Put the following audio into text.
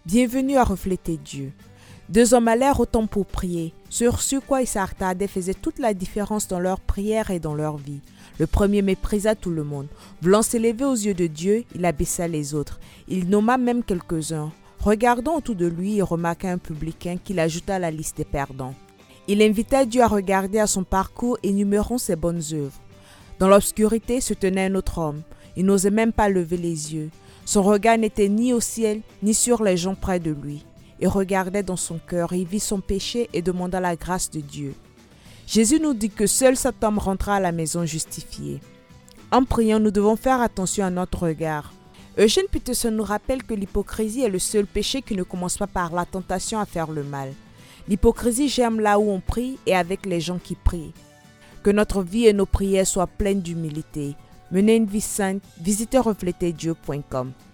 Bienvenue à Refléter Dieu. Deux hommes allèrent au temple pour prier. Ce quoi ils s'attardaient faisait toute la différence dans leur prière et dans leur vie. Le premier méprisa tout le monde. Voulant s'élever aux yeux de Dieu, il abaissa les autres. Il nomma même quelques-uns. Regardant autour de lui, il remarqua un publicain qu'il ajouta à la liste des perdants. Il invita Dieu à regarder à son parcours, énumérant ses bonnes œuvres. Dans l'obscurité se tenait un autre homme. Il n'osait même pas lever les yeux. Son regard n'était ni au ciel, ni sur les gens près de lui. Il regardait dans son cœur, il vit son péché et demanda la grâce de Dieu. Jésus nous dit que seul cet homme rentra à la maison justifié. En priant, nous devons faire attention à notre regard. Eugene Peterson nous rappelle que l'hypocrisie est le seul péché qui ne commence pas par la tentation à faire le mal. L'hypocrisie germe là où on prie et avec les gens qui prient. Que notre vie et nos prières soient pleines d'humilité. Menez une vie sainte, visitez refléterdieu.com.